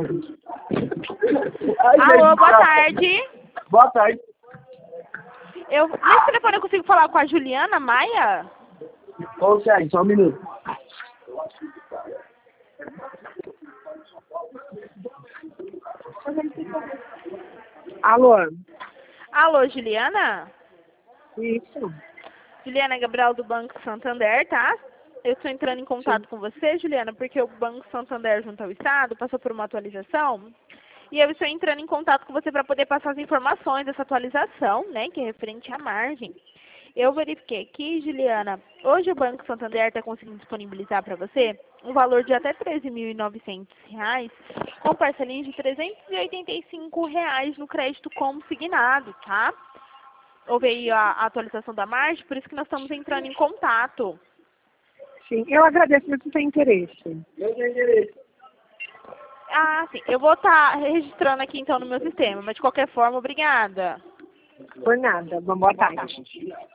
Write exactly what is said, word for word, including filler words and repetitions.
Alô, boa tarde. Boa tarde. Eu, nesse telefone eu consigo falar com a Juliana Maia? Consegue, só um minuto. Alô? Alô, Juliana? Isso. Juliana Gabriel do Banco Santander, tá? Eu estou entrando em contato Sim. com você, Juliana, porque o Banco Santander junto ao Estado passou por uma atualização e eu estou entrando em contato com você para poder passar as informações dessa atualização, né, que é referente à margem. Eu verifiquei aqui, Juliana, hoje o Banco Santander está conseguindo disponibilizar para você um valor de até treze mil e novecentos reais com parcelinhas de trezentos e oitenta e cinco reais no crédito consignado, tá? Houve aí a, a atualização da margem, por isso que nós estamos entrando em contato. Sim, eu agradeço, mas não tem interesse. Eu tenho interesse. Ah, sim. Eu vou estar registrando aqui então no meu sistema, mas de qualquer forma, obrigada. Por nada. Boa tarde.